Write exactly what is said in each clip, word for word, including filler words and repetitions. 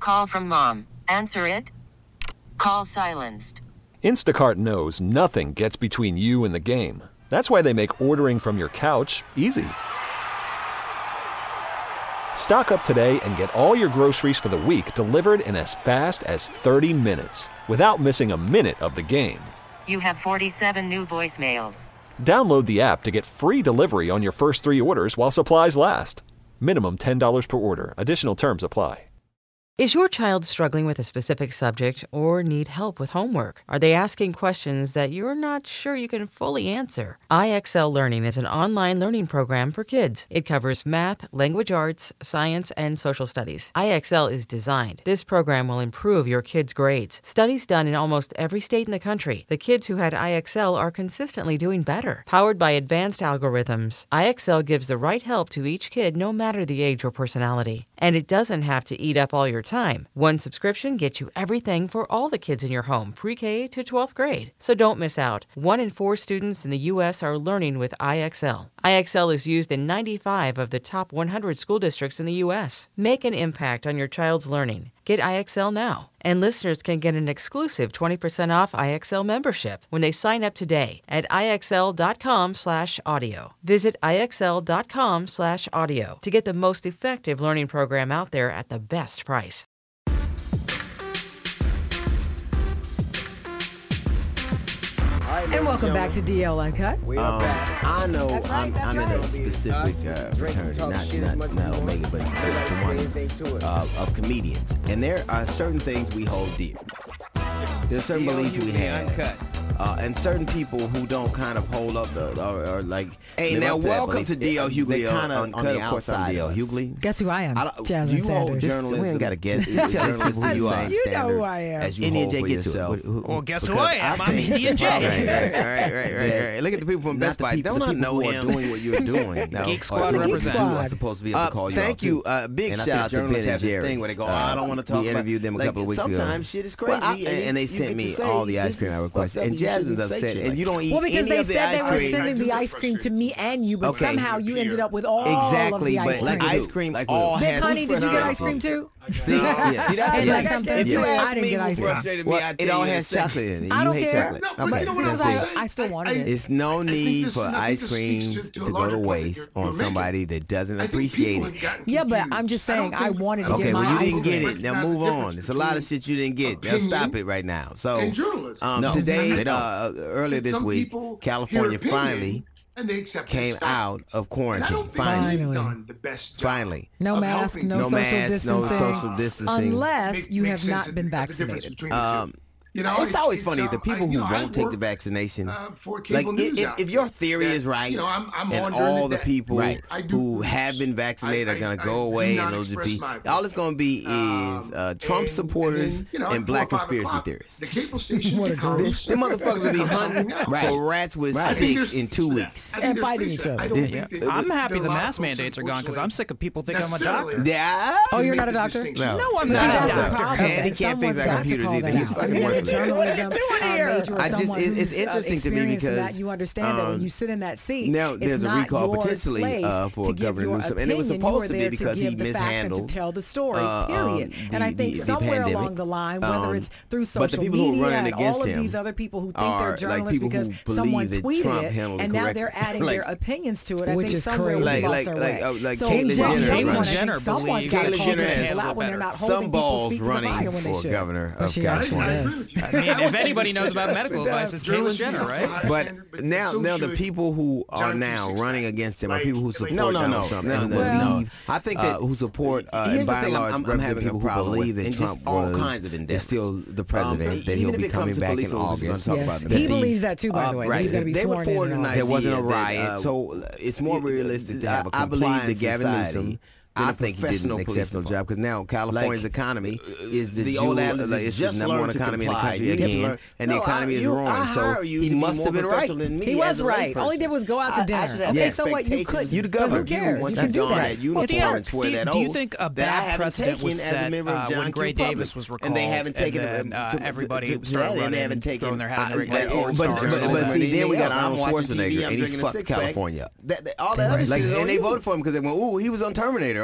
Call from mom. Answer it. Call silenced. Instacart knows nothing gets between you and the game. That's why they make ordering from your couch easy. Stock up today and get all your groceries for the week delivered in as fast as thirty minutes without missing a minute of the game. You have forty-seven new voicemails. Download the app to get free delivery on your first three orders while supplies last. Minimum ten dollars per order. Additional terms apply. Is your child struggling with a specific subject or need help with homework? Are they asking questions that you're not sure you can fully answer? I X L Learning is an online learning program for kids. It covers math, language arts, science, and social studies. I X L is designed. This program will improve your kids' grades. Studies done in almost every state in the country. The kids who had I X L are consistently doing better. Powered by advanced algorithms, I X L gives the right help to each kid no matter the age or personality. And it doesn't have to eat up all your time. One subscription gets you everything for all the kids in your home, pre-K to twelfth grade. So don't miss out. One in four students in the U S are learning with I X L. I X L is used in ninety-five of the top one hundred school districts in the U S. Make an impact on your child's learning. Get I X L now. And listeners can get an exclusive twenty percent off I X L membership when they sign up today at IXL.com slash audio. Visit IXL.com slash audio to get the most effective learning program out there at the best price. And welcome back to D L Uncut. We are um, back. I know That's I'm, right, I'm that's in a right. specific uh, fraternity, not, not, not Omega, but, but the one uh, of comedians. And there are certain things we hold dear. There's certain beliefs we have. Uh, and certain people who don't kind of hold up the, or, or like. Hey, now welcome to D L Hughley kind of on the outside. D L Hughley. Guess who I am? I don't- Jasmine you hold Sanders. journalism. We ain't got to guess. Just tell these people who you are. You know who I am. As you Indian hold J, for get to it. yourself. Who- who- Well, guess who Because I am? I I'm think- Indian J. Right, Right, right, right, right, right. Look at the people from Not Best the Buy. people, Don't the I people know who him? are doing what you're doing. Now, Geek or Squad the represent. Geek Squad are supposed to be able Uh, to call you thank out, you. too. Uh, big And I shout think out to journalists Ben have and this thing Jerry's. where they go, Uh, oh, I don't want to talk we about. interviewed them a Like, couple of weeks ago. Sometimes shit is crazy. Well, I- and, and they you sent get me to say, all the ice this cream I is requested. fucked up, And you shouldn't Jasmine's say upset. shit And like you that. don't eat Well, because any they of the said they ice were cream. sending the ice cream to me and you, but Okay. somehow you ended up with all Exactly, of the ice but cream. ice cream Like all Big has. Honey, did you get ice cream too? See, yeah. See, that's Ain't the that thing. something? If you I ask didn't me get who ice cream. frustrated me, Well, I it tell all you has the same. chocolate in it. I You don't hate care. chocolate. No, but Okay, you know what Because I'm that's I, it. saying? I still wanted I- it. It's no I think need this- for I think ice this cream speaks to- to to a go larger to point that waste you're- on you're somebody that doesn't I think appreciate people it. have gotten Yeah, but confused. I'm just I don't saying I think- wanted to I don't get Okay, think my well, you ice didn't cream. get it. Now Recognize move the on. difference It's a lot of between shit you didn't get. Now opinion stop it right now. So, and journalism. um, No, today, they don't. uh, earlier this Some week, people California hear opinion finally and they accept came that stuff. out of And I quarantine. don't think Finally. they've Finally. done the best job Finally. No of mask, helping no, No social mask, no distancing, social distancing. unless make- you make have sense not of been the- of the difference vaccinated. between the two. Um, You know, it's always funny uh, the people I- who you know, I won't take the work, vaccination. uh, for Like cable if, news if, outfit if your theory that, is right, you know, I'm, I'm and on during all the day. people Right. I do who groups. have been vaccinated I- are going I- to go I do away not and those express be my all it's going to be is Um, uh, Trump and- supporters and, you know, and black four or five conspiracy o'clock, theorists. The cable station What a becomes group. Them motherfuckers will be hunting Right. for rats with I think sticks there's- in two weeks. I think And there's fighting three each sides. other. I don't Yeah. think that- I'm there happy are a the lot of mask folks, mandates are gone because I'm unfortunately, sick of people thinking I'm a necessarily doctor. Yeah. Oh, you're make not a the doctor? distinction. No. No, I'm But not see, a that's the doctor. problem. And he can't Someone's fix our got to computers call either. that He's out. fucking I mean, as a worthless. journalism What are you uh, doing here? major or I just- someone it- it's who's, uh, interesting to me experienced in because, that, you understand that when um, you sit in that seat, now it's there's a not recall your potentially, place uh, for to give Governor your Newsom, and it was opinion. You supposed are to be there because give he the facts and mishandled, to tell the story, uh, period. um, And I the- think the- the somewhere pandemic. along the line, whether Um, it's through but the social people who are media running and against all of him these other people who think are, they're like, journalists people who because believe someone that tweeted Trump it, handled it and now they're correctly. adding Like- their opinions to it. I Which think is somewhere crazy. we Like- lost like- our like, way. uh, like So Caitlyn Jackie Jenner, Caitlyn right? Jenner someone's believes got to Caitlyn call Jenner these has people out when they're not some holding people's balls feet to the fire running when they for should. governor Well, of she actually California. does. I mean, if anybody knows about medical advice, it's Caitlyn Jenner, right? But now, now the people who are now running against him are people who support No, no, Donald no. Trump No, and no, believe. no. I think that uh, who support uh, here's and the by and thing I'm- large I'm represent having a people who problem with, believe that and Trump just all was kinds of is endeavors. still the president. Um, that he'll even if be it coming comes to back in police officers, we're August. gonna talk Yes, about that. he believes that too, by the way. Right. He's going to be They were sworn in. forwarding and an all. There wasn't a idea that, riot, uh, so it's more realistic to have a I believe that compliant Gavin society Newsom I than a think he did an professional exceptional police job because now California's Like, economy is the, the jewel, old adage like, is it's just the number learn one to economy in the comply. country You have to again, learn- and No, the economy I- is you- roaring. I So hire you he to be must more have been right. professional than me He as was a right. layperson. All he did was go out to I- I dinner. should have Okay, so what? You expectations. could. You the but governor. who cares? Once You you can do don that. that Well, uniform Dion, and swear Steve, that do you oath think a that I bad haven't precedent taken was as a set member of uh, John when Q. Gray Public, Davis was recalled, and they haven't taken and it then, uh, to- to- everybody to- to started that, and running they haven't and taken throwing their hat in the ring I- like I- porn but, stars but, and but all see, that. then we got I'm Arnold watching T V, Schwarzenegger, I'm and he drinking a fucked six-pack. California up. That, that, all that other Like, shit is on and they you. voted for him because they went, "Ooh, he was on Terminator."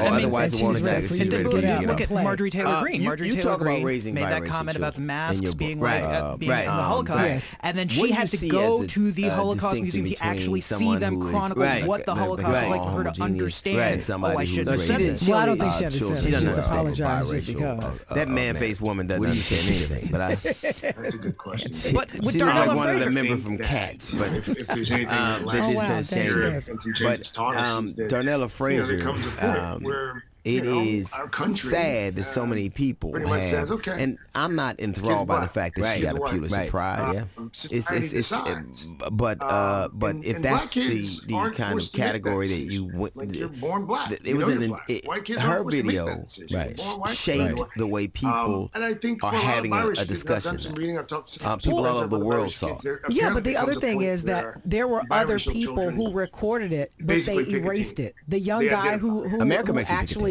or I mean, otherwise and it won't she's ready accept for it. you She's to ready get to out get and look off. at play. Marjorie Taylor Uh, Greene. you- Marjorie you Taylor talk about Greene raising made that biracial comment about children in masks your being book. like Right. uh, being Right. in the Um, Holocaust, Yes. and then What she do had you to see go as the, to the uh, Holocaust distinction Museum to between actually see someone them who is- chronicle right, what the like, Holocaust right, was like for her to homogeneous, understand. right, somebody Oh, I who's shouldn't have racist. said She this. didn't- Well, I don't think uh, she understands. children. She doesn't just understand apologized just biracial, because. uh, That uh, man-faced woman doesn't What do you understand anything. But I, That's a good question. But with she looks like Darnella one of the Fraser, members from Cats, but if, if there's anything um, that they lacks didn't wow, finish thank changing you. it. and some But changes taught us um, is that, Darnella you know, Fraser, there comes a point um, where it you know, is our country, sad that so uh, many people pretty much have, says, okay, and I'm not enthralled by the black, fact that right, she got a white, Pulitzer right. Prize. Yeah, Uh, it's it's society it's, decides. uh, but uh, Um, but and- if and that's black kids the the aren't kind of forced to make that category that you decision. went, Like, you're born black. it You was know an you're black. it, White kids her aren't forced to make that video decision. You're right born white, shaped right. the way people Um, and I think are for a lot of having a, Irish a kids, I've done discussion. some reading, I've talked to some Uh, people all friends over the about world Irish saw kids. it. There Yeah, apparently but the comes other a thing point is that where there were other biracial people children who recorded it, but they basically pick a erased team. it. The young They guy identify. who who, America who makes you pick a actually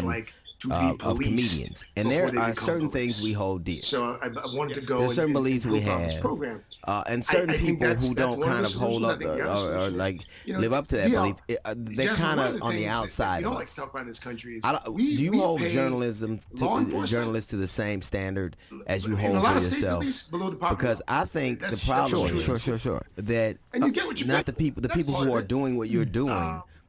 it's like to uh, be of comedians, and there are certain police. things we hold dear. So I, I wanted to go. There's and, certain and, beliefs and we have, have, uh, and certain I, I people that's, who that's don't kind of hold up or, or, or like you know, live up to that yeah, belief. It, uh, they're kind of on the outside of of us. us. Like this country is I don't, we, do you we hold journalism to uh, journalists to the same standard as you hold for yourself? Because I think the problem is, sure, sure, sure, that uh, not the people, the people who are doing what you're doing.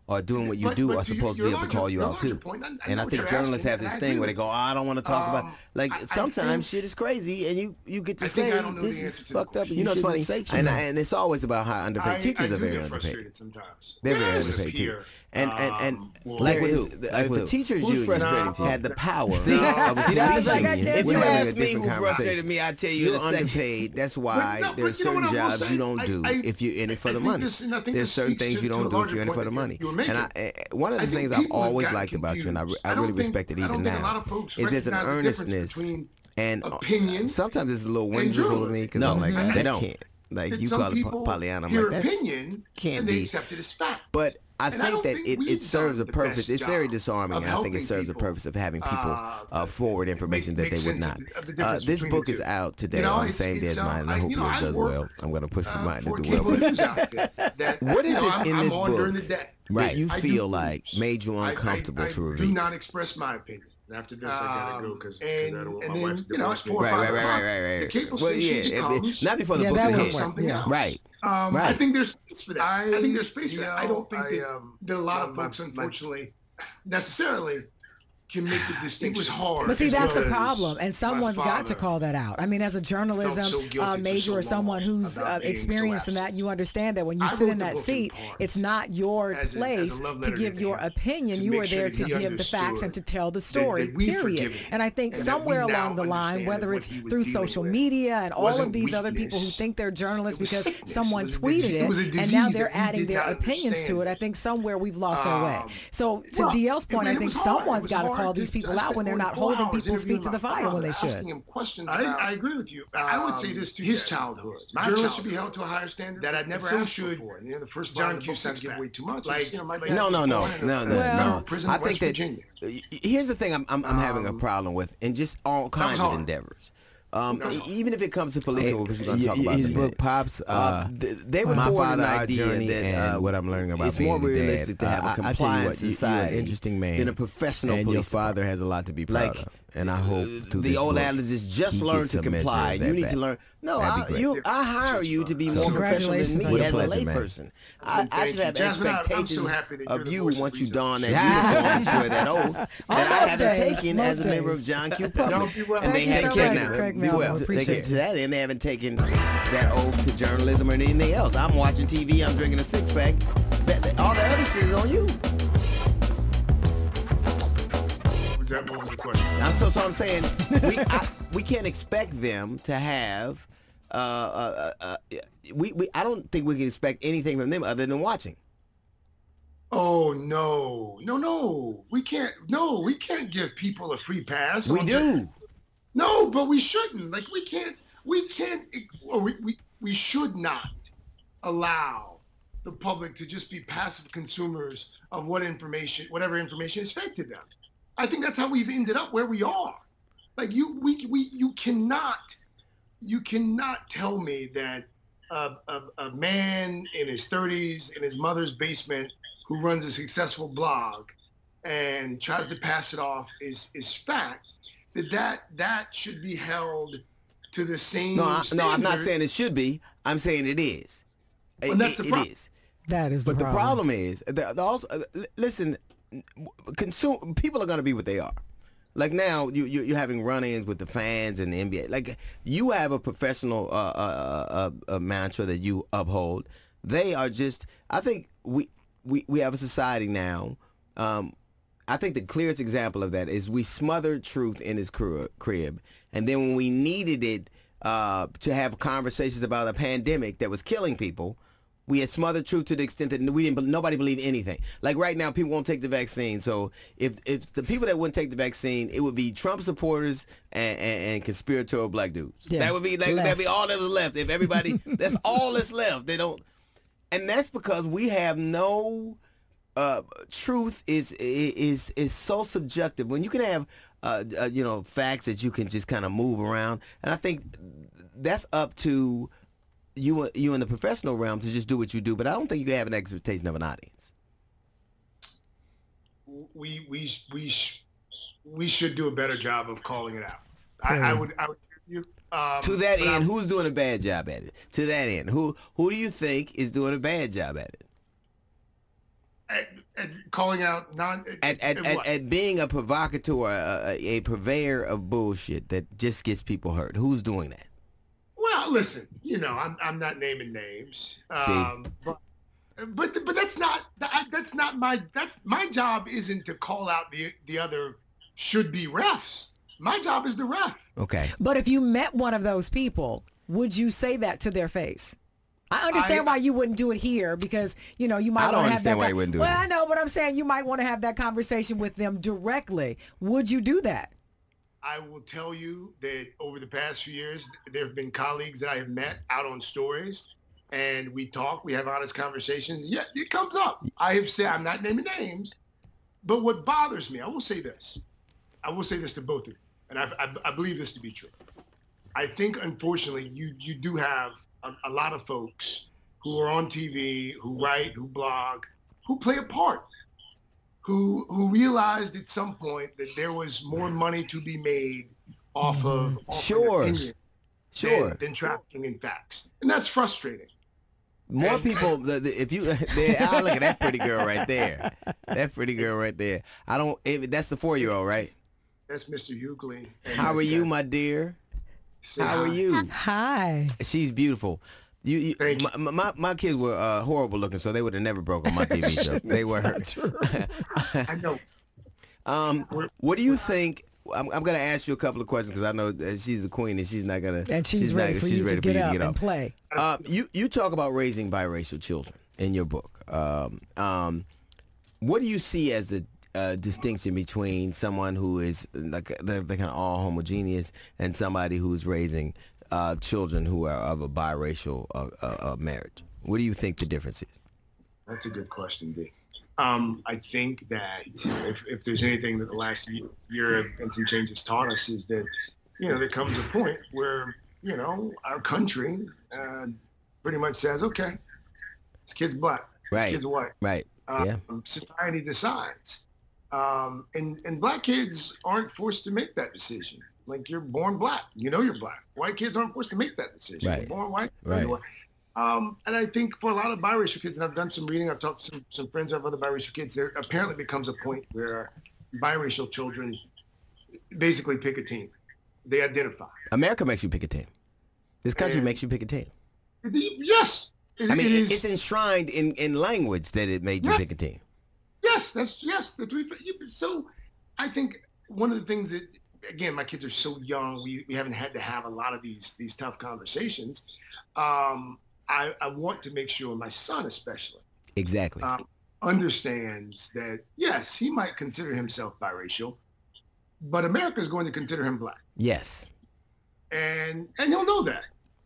or doing what you But- do but are to supposed to your be able to larger- call you your out larger too. point, I- I And know I what think you're journalists asking, have and this I thing agree where they with go, oh, I don't want to talk Um, about. Like I- I sometimes think- shit is crazy, and you you get to I say think I don't know this the is answer to the fucked up. question. You know, it's You funny, shouldn't say and shit. and it's always about how underpaid I, teachers I are do very get underpaid. frustrated sometimes. They're very Yes, underpaid too. here. And and and Um, like with with who? the, Like if with the who? teachers Who's union frustrating to you? had the power See, of a see, that's police like I union, can't we're you having a ask me different who conversation. frustrated me, I tell you You're in a second. underpaid. That's why But no, there's but you know certain what I will jobs say? you don't I- do I- if you're in it for I the think money. this- and I think There's this certain speaks things to- you to don't a do if larger you're in it for point the that money. you were And I, making. eh, one of I the think things I've people have always gotten liked about you, and I, confused. I I don't really think- respect it I don't even think a lot now, of folks is there's an recognize the difference earnestness between and uh, opinion sometimes it's a little and whimsical to journalism. me because No, I'm like, Mhm. I they don't. can't. Like that you some call it people Pollyanna, I'm hear like, that's opinion can't and they be. accept it as fact. But I And I think don't that think it, we've it serves done a the purpose. best It's very job disarming, of and I think it helping serves a people, purpose of having people uh, uh, forward information make- that they make would sense not. of the- of the Uh, difference this between book the is two. out today You know, on the it's- same day it's, as mine, and I um, hope you know, yours I does work, well. I'm going to push for uh, mine for to do cable well. news outfit that, What is you know, it I'm, in I'm this on book during the day. that you I do feel like news. made you I- uncomfortable I, I to do review? not express my opinion. After this, I gotta go because Um, I and, don't want and my wife then, to you know, it's divorce four me. or Right, five right, right, o'clock. right, right, The right. cable Well, yeah, station it- it- comes. not before the Yeah, book that is would hit. work. Something Yeah. else. Right. Um, Right. I think there's space for that. I, I- think there's space for you that. I know, don't think I, that, um, that a lot of my- folks, my- unfortunately, necessarily can make the distinction. It was hard. But see, that's the because problem, and someone's my got to father call that out. I mean, as a journalism felt so guilty uh, for major so or someone long who's about uh, being experienced in so that, you understand that when you I sit wrote in the that book in seat, part it's not your as a- as a place love to letter give to your him, opinion. to You make are sure there that to he give the facts and understood to tell the that- story, that we've period. forgiven him, And I think and that somewhere we now along the line, understand whether that it's what he was through dealing social with media and all of wasn't these other people who weakness. think they're journalists It was because sickness. someone It was a tweeted disease- it was a it, and now disease they're that we adding did their not opinions to understand. it, I think somewhere we've lost our way. Um, So to well, D L's point, I I mean, it think was hard. someone's It was got to hard call to- these people I out spent when they're not forty-four holding hours people's feet to interviewing the my fire when they father, should. asking him questions I, about, I agree with you. I would say this too. his Dad. childhood. My Journalists should childhood be held to a higher standard that I'd never so asked should before. You know, the first John line of the book Cusack six give pack. away too much. Like, you know, my like- dad No, no, was no, born in a- no, no, Well- no. prison I in think West that Virginia. uh, here's the thing I'm I'm, I'm having a Um, problem with, and just all kinds of hard. endeavors. Um, That was e- hard. even if it comes to police, Hey, which we're going to y- talk y- about his in a book minute. Pops, Uh, uh, th- they were My forwarding Father, an Our idea Journey, that and uh, what I'm learning about it's being more a dad. realistic to have Uh, I- a I tell you compliant what, you- you're an society interesting man, than a professional and police your father department. has a lot to be proud Like, of. And I hope through the this old book, adage is just he learn gets to a measure of comply. that You need back. to learn. No, That'd be I, great. you, I hire you to be more professional Congratulations than on me your as a pleasure, man. layperson. I, I Thank should you. have Jasmine, I- I'm so expectations happy that you're of the you voice of once you reason. don that Yeah. uniform and swear that oath that I most haven't days, taken most as a member of days. John Q. Don't Public. be well. And they Thank you haven't so taken much, that. Craig Be Melville. well. To, Appreciate to it. that end, they haven't taken that oath to journalism or anything else. I'm watching T V. I'm drinking a six pack. That, that, all the other shit is on you. Was that what was the question? I'm so, so I'm saying we I, we can't expect them to have. Uh, uh, uh, uh, we, we I don't think we can expect anything from them other than watching. Oh no, no, no! We can't. No, we can't give people a free pass. We on do. the- no, but we shouldn't. Like we can't. We can't. Or we, we we should not allow the public to just be passive consumers of what information, whatever information is fed to them. I think that's how we've ended up where we are. Like you, we, we, you cannot, you cannot tell me that a, a, a man in his thirties in his mother's basement who runs a successful blog and tries to pass it off is is fact. That that that should be held to the same. No, I, no, I'm not standard. saying it should be. I'm saying it is. Well, It- that's it- the it prob- is. That is the But the problem. problem is, the, the also, uh, l- listen, consume people are going to be what they are. Like now, you, you you're having run-ins with the fans and the N B A. Like you have a professional uh, uh, uh, uh, mantra that you uphold. They are just. I think we we, we have a society now. Um, I think the clearest example of that is we smothered truth in his cru- crib, and then when we needed it uh, to have conversations about a pandemic that was killing people. We had smothered truth to the extent that we didn't. Nobody believed anything. Like right now, people won't take the vaccine. So if if the people that wouldn't take the vaccine, it would be Trump supporters and, and, and conspiratorial black dudes. Yeah. That would be like Left. that'd be all that was left. If everybody, that's all that's left. They don't, and that's because we have no. Uh, truth is is is so subjective. When you can have uh, uh, you know facts that you can just kind of move around, and I think that's up to. You you in the professional realm to just do what you do, but I don't think you have an expectation of an audience. We we we sh- we should do a better job of calling it out. I, I would. I would you, um, To that but end, I'm- who's doing a bad job at it? To that end, who who do you think is doing a bad job at it? I- at calling out non at at, at, at, at being a provocateur, a, a purveyor of bullshit that just gets people hurt. Who's doing that? Well, listen, you know, I'm I'm not naming names. See, um, but, but but that's not that, that's not my that's my job isn't to call out the the other should be refs. My job is the ref. Okay. But if you met one of those people, would you say that to their face? I understand I, why you wouldn't do it here because, you know, you might I don't want to have understand that. why you wouldn't do well, it. I know, but I'm saying you might want to have that conversation with them directly. Would you do that? I will tell you that over the past few years, there have been colleagues that I have met out on stories, and we talk, we have honest conversations. Yeah, it comes up. I have said, I'm not naming names, but what bothers me, I will say this. I will say this to both of you, and I, I, I believe this to be true. I think, unfortunately, you, you do have a, a lot of folks who are on T V, who write, who blog, who play a part, who who realized at some point that there was more money to be made off of off Sure. an opinion Sure. than, than trafficking in facts. And that's frustrating. More And- people, the, the, if you, they, oh, look at that pretty girl right there. That pretty girl right there. I don't, if, that's the four-year-old, right? That's Mister Hughley. and How that's are you, that. my dear? Say How are hi. you? Hi. She's beautiful. You, you Thank you. my, my my kids were uh, horrible looking, so they would have never broke on my T V show. They were. I know. um, what do you think? I'm, I'm going to ask you a couple of questions because I know that she's a queen and she's not going to. And she's, ready not, for she's you ready to get up to get and play. Uh, you you talk about raising biracial children in your book. Um, um, what do you see as the uh, distinction between someone who is like they're, they're kind of all homogeneous and somebody who's raising uh, children who are of a biracial uh, uh, uh, marriage? What do you think the difference is? That's a good question, D. Um, I think that if, if there's anything that the last year and some changes taught us is that, you know, there comes a point where, you know, our country uh, pretty much says, okay, this kid's black, this Right. kid's white. Right. Um, Yeah. Society decides. Um, and, and black kids aren't forced to make that decision. Like, you're born black. You know you're black. White kids aren't forced to make that decision. Right. You're born white. Right. You're white. Um, and I think for a lot of biracial kids, and I've done some reading, I've talked to some, some friends who have other biracial kids, there apparently becomes a point where biracial children basically pick a team. They identify. America makes you pick a team. This country And- makes you pick a team. Yes. It, I mean, it it is. it's enshrined in, in language that it made you Yeah. pick a team. Yes, that's yes. The three. So, I think one of the things that, again, my kids are so young. We, we haven't had to have a lot of these these tough conversations. Um, I, I want to make sure my son, especially, Exactly. um, understands that yes, he might consider himself biracial, but America is going to consider him black, yes. and and he'll know that.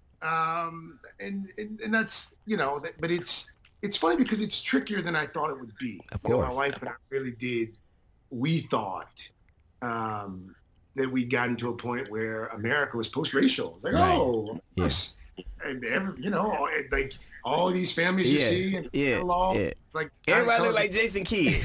Um, and, and and that's you know, that, but it's. It's funny because it's trickier than I thought it would be. Of You know, my course. wife and I really did. We thought um, that we got into a point where America was post-racial. It's like, Right. oh, of Yeah. course. And every, you know, all- like all these families you Yeah, see in yeah, law. yeah. It's like Everybody guys look like tell us- Jason Kidd.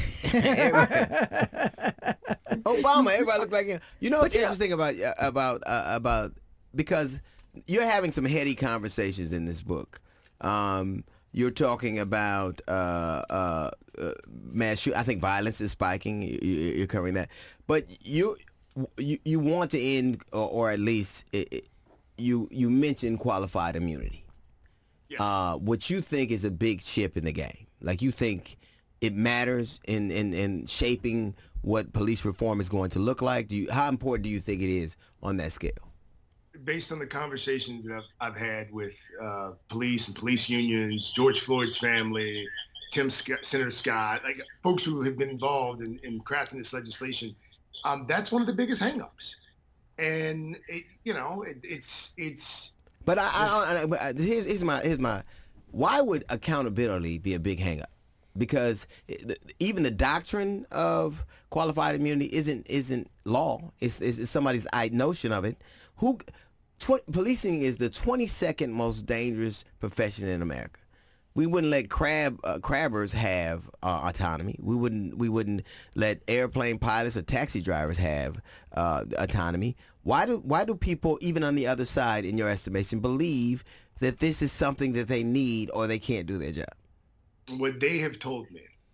Everybody- Obama. Everybody look like him. You know what's you know- interesting about uh, about uh, about because you're having some heady conversations in this book. Um, you're talking about uh, uh, uh, mass shoot. I think violence is spiking. You, you- you're covering that, but you you, you want to end, or, or at least it, it, you you mentioned qualified immunity. Yes. Uh, what you think is a big chip in the game. Like you think it matters in, in, in shaping what police reform is going to look like. Do you, how important do you think it is on that scale? Based on the conversations that I've, I've had with uh, police and police unions, George Floyd's family, Tim Scott, Senator Scott, like folks who have been involved in, in crafting this legislation, um, that's one of the biggest hangups. And it, you know, it, it's it's. But I, I, I, but I- here's, here's my here's my. Why would accountability be a big hangup? Because it, even the doctrine of qualified immunity isn't isn't law. It's, it's, it's somebody's I notion of it. Who, tw- policing is the twenty-second most dangerous profession in America. We wouldn't let crab uh, crabbers have uh, autonomy. We wouldn't we wouldn't let airplane pilots or taxi drivers have uh, autonomy. Why do why do people, even on the other side, in your estimation, believe that this is something that they need or they can't do their job? What they have told me,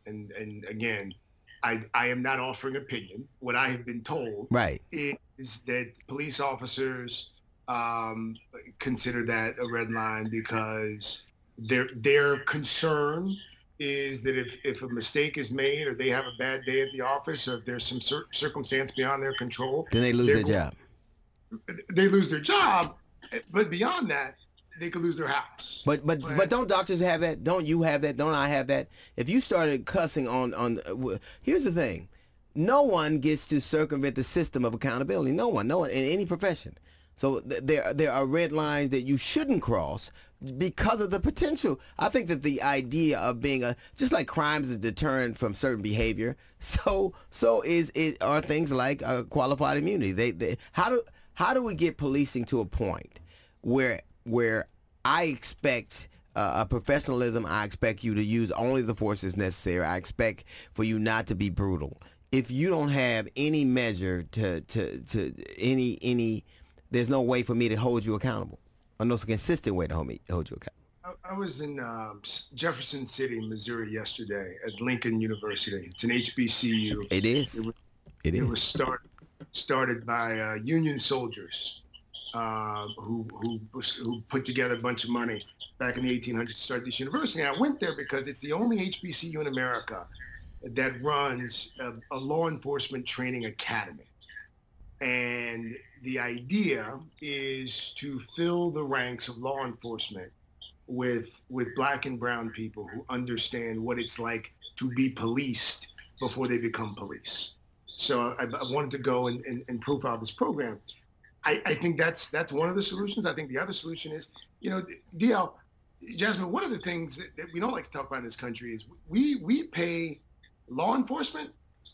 and and again, I I am not offering opinion. What I have been told right. is that police officers um, consider that a red line because their their concern is that if, if a mistake is made or they have a bad day at the office or if there's some cir- circumstance beyond their control, then they lose their job. They lose their job, but beyond that, they could lose their house. But but but, but don't doctors have that? Don't you have that? Don't I have that? If you started cussing on on, uh, here's the thing, no one gets to circumvent the system of accountability. No one, no one in any profession. So th- there there are red lines that you shouldn't cross because of the potential. I think that the idea of being a just like crimes is deterrent from certain behavior. So so is is are things like uh, qualified immunity. They, they how do how do we get policing to a point where where I expect uh, a professionalism? I expect you to use only the forces necessary. I expect for you not to be brutal. If you don't have any measure to to to any any there's no way for me to hold you accountable, or no consistent way to hold me hold you accountable. I, I was in um, Jefferson City, Missouri, yesterday at Lincoln University. It's an H B C U. It is. It was, it it is. was start, started by uh, Union soldiers uh, who who who put together a bunch of money back in the eighteen hundreds to start this university. And I went there because it's the only H B C U in America that runs a, a law enforcement training academy. And the idea is to fill the ranks of law enforcement with with black and brown people who understand what it's like to be policed before they become police. So I, I wanted to go and, and, and profile this program. I, I think that's that's one of the solutions. I think the other solution is, you know, D L, Jasmine, one of the things that, that we don't like to talk about in this country is we we pay law enforcement,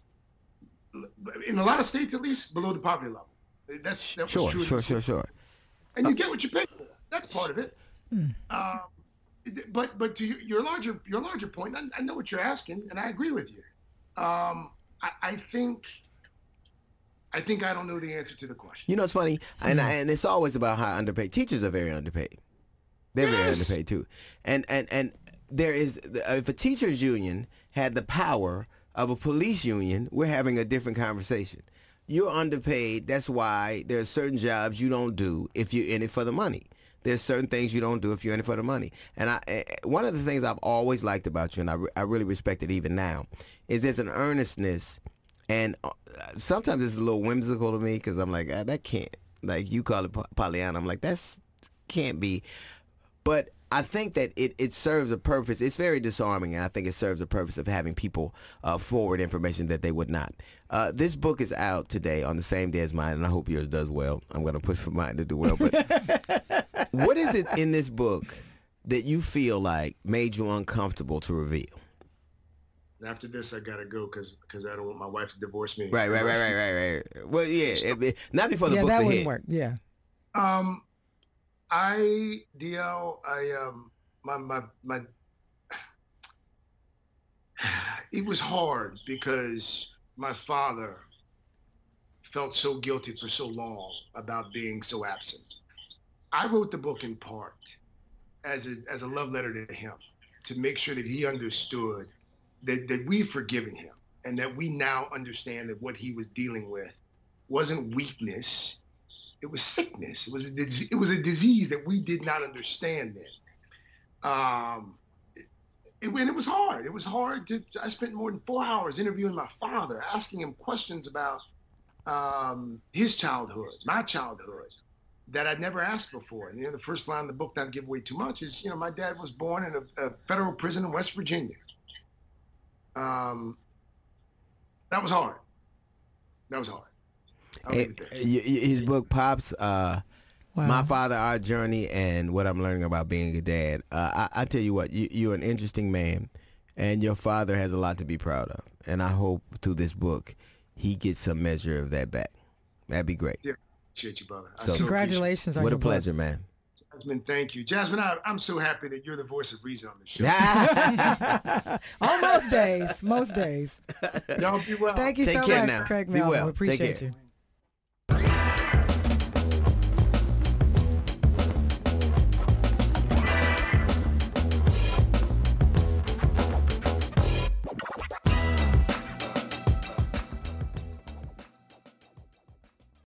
in a lot of states at least, below the poverty level. That's that was sure, true sure, sure, sure. And you get what you pay for. That's part of it. Mm. Um, but but to your larger your larger point, I, I know what you're asking, and I agree with you. Um, I, I think I think I don't know the answer to the question. You know, it's funny, and mm. and it's always about how underpaid. Teachers are very underpaid. They're yes. very underpaid too, and and and there is if a teachers union had the power of a police union, we're having a different conversation. You're underpaid. That's why there's certain jobs you don't do if you're in it for the money. There's certain things you don't do if you're in it for the money. And I, one of the things I've always liked about you, and I, I really respect it even now, is there's an earnestness, and sometimes it's a little whimsical to me because I'm like, ah, that can't, like you call it Pollyanna. I'm like, that's can't be. But I think that it, it serves a purpose. It's very disarming, and I think it serves a purpose of having people uh, forward information that they would not. Uh, this book is out today on the same day as mine, and I hope yours does well. I'm going to push for mine to do well. But what is it in this book that you feel like made you uncomfortable to reveal? After this, I got to go because because I don't want my wife to divorce me. Right, right, right, right, right, right. Well, yeah, it, it, not before the yeah, book's that a wouldn't hit. work. Yeah. Um. I, D L, I, um, my, my, my, it was hard because my father felt so guilty for so long about being so absent. I wrote the book in part as a, as a love letter to him, to make sure that he understood that, that we've forgiven him and that we now understand that what he was dealing with wasn't weakness. It was sickness. It was a, it was a disease that we did not understand then. Um, it, it, and it was hard. It was hard to, I spent more than four hours interviewing my father, asking him questions about um, his childhood, my childhood, that I'd never asked before. And you know, the first line of the book, not to give away too much, is, you know, my dad was born in a, a federal prison in West Virginia. Um, that was hard. That was hard. It, his book, Pops, uh, wow. My Father, Our Journey, and What I'm Learning About Being a Dad. Uh, I, I tell you what, you, you're an interesting man, and your father has a lot to be proud of. And I hope through this book, he gets some measure of that back. That'd be great. Yeah, appreciate you, brother. So, congratulations on what your a pleasure, book. man. Jasmine, thank you. Jasmine, I, I'm so happy that you're the voice of reason on the show. On most days, most days. Y'all be well. Thank you Take so care much, now. Craig Be Melvin. well. We appreciate Take care. you.